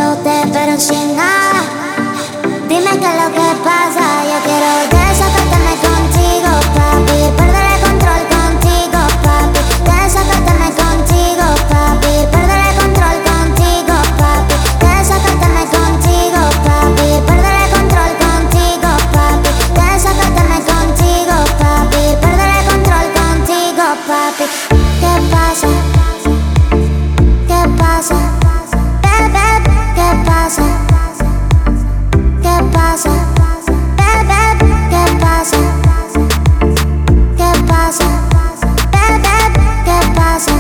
Yo te espero sin nada. Dime qué es lo que pasa. Yo quiero desatarme contigo, papi. Perder el control contigo, papi. Desatarme contigo, papi. Perder el control contigo, papi. Desatarme contigo, papi. Perder el control contigo, papi. Desatarme contigo, papi. Perder el control contigo, papi. ¿Qué pasa? ¿Qué pasa? Bebé, ¿qué pasa? ¿Qué pasa? Bebé, ¿qué pasa? ¿Qué pasa? Bebé, ¿qué pasa?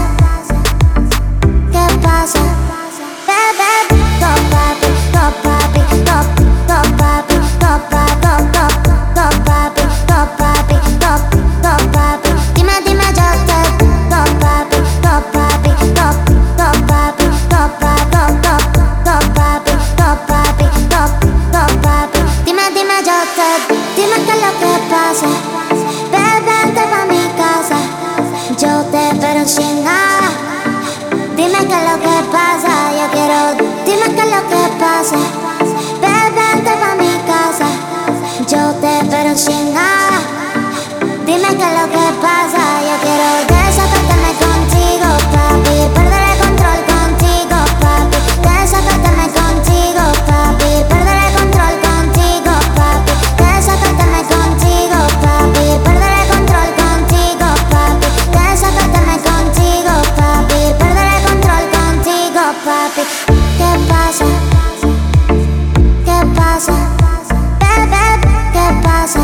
¿Qué pasa? Bebé, go papi, go papi, go, go papi, go papi, go, go papi, go papi, go, go papi. Dime, dime yo te, go papi, go papi, go, go papi, go papi, go, go papi, go papi, go, go papi. Dime, dime yo te, dime qué es lo que pasa. Bebé, vente pa' mi casa. Yo te espero sin nada. Dime qué es lo que pasa. Yo quiero, dime qué es lo que pasa. Bebé, vente pa' mi casa. Yo te espero sin nada. Dime qué es lo que pasa. Yo quiero desatarme contigo, papi. Perder el control contigo, papi. Desatarme contigo, papi. Perder el control contigo, papi. Desatarme contigo, papi. Perder el control contigo, papi. Desatarme contigo, papi. Perder el control contigo, papi. ¿Qué pasa? ¿Qué pasa? Bebé, ¿qué pasa?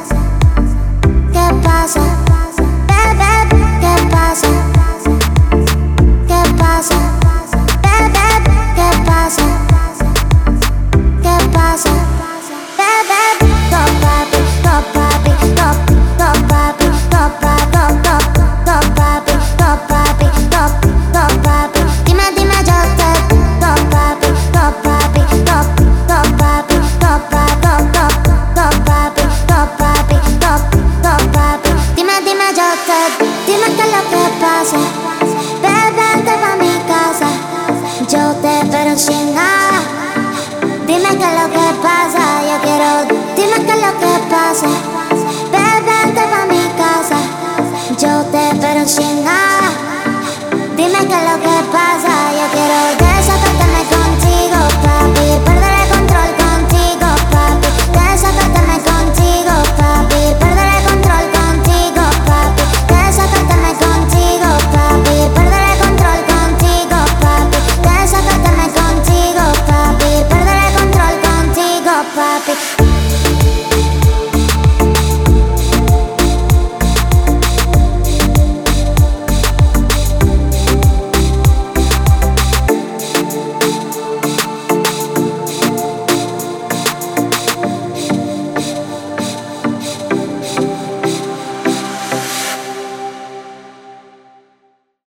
¿Qué pasa? Bebé, ¿qué pasa? ¿Qué pasa? Bebé, ¿qué pasa? ¿Qué pasa? Bebé, go papi, go papi, go, go papi, go papi, go, go papi, go papi, go, go papi. Dime, dime yo te, go papi, go papi, go, go papi, go papi, go, go papi, go papi, go, go papi. Dime, dime yo te, dime qué es lo que pasa. Bebé, vente pa' mi casa. Yo te espero sin nada. Dime qué es lo que pasa. Yo quiero, dime qué es lo que pasa. Bebé, vente pa' mi casa. Yo te espero sin nada. Dime qué es lo que pasa. Yo quiero desatar